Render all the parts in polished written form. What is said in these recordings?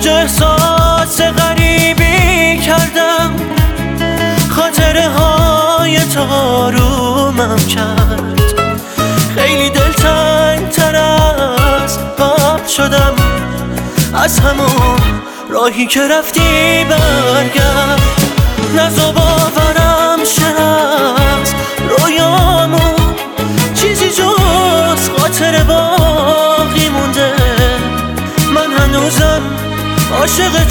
جا احساس غریبی کردم، خاطره های تارومم کرد. خیلی دلتنگ تر از قبل شدم، از همون راهی که رفتی برگرد. نزا باورم شه از رویامون چیزی جز خاطره باقی مونده. من هنوزم عاشق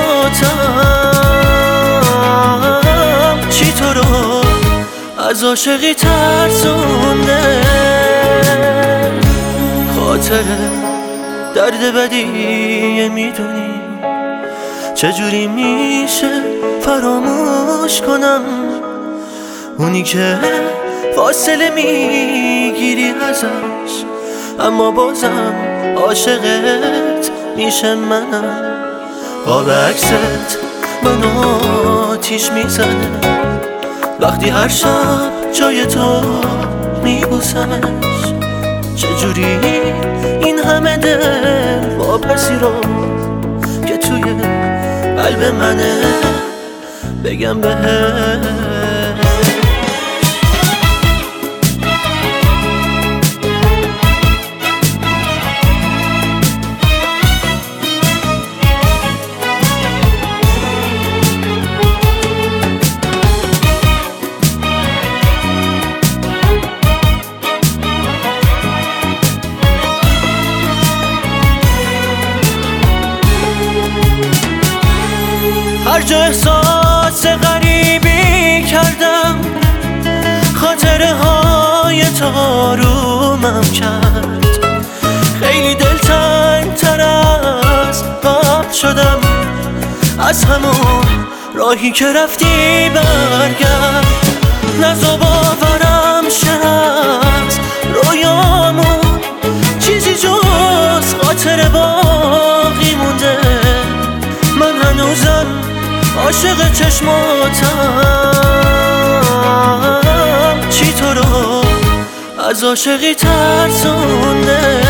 چشماتم، چی تو رو از عاشقی ترسونده. خاطره درد بدیه، میدونی چجوری میشه فراموش کنم؟ اونی که فاصله میگیری ازش، اما بازم عاشقت میشه منم. قاب عکست منو آتیش میزنه وقتی هر شب جای تو میبوسمش. چجوری این همه دل واپسی رو که توی قلب منه بگم بهت. هر جا احساس غریبی کردم، خاطره های تارومم کرد. خیلی دلتنگ تر از قبل شدم، از همون راهی که رفتی برگرد. نزا باورم شه از رویامون چیزی جز خاطره باقی مونده. من هنوزم عاشق چشماتم، چی تو رو از عاشقی ترسونده.